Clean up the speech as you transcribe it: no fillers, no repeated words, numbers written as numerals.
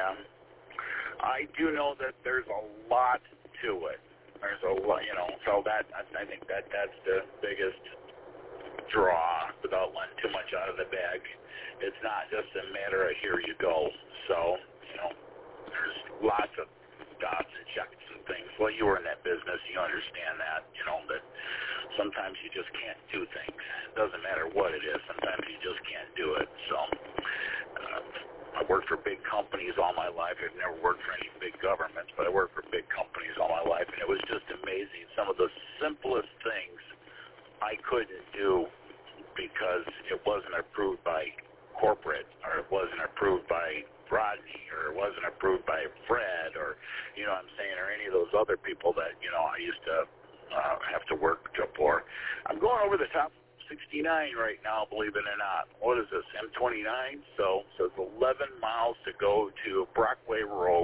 I do know that there's a lot to it. There's a lot, so that I think that's the biggest draw without letting too much out of the bag. It's not just a matter of here you go. So, there's lots of dots and checks and things. Well, you were in that business, you understand that, that sometimes you just can't do things. It doesn't matter what it is. Sometimes you just can't do it. So, I worked for big companies all my life. I've never worked for any big governments, but I worked for big companies all my life, and it was just amazing. Some of the simplest things I couldn't do because it wasn't approved by corporate, or it wasn't approved by Rodney, or it wasn't approved by Fred, or, what I'm saying, or any of those other people that, I used to have to work for. I'm going over the top 69 right now, believe it or not. What is this, M29? So it's 11 miles to go to Brockway Road.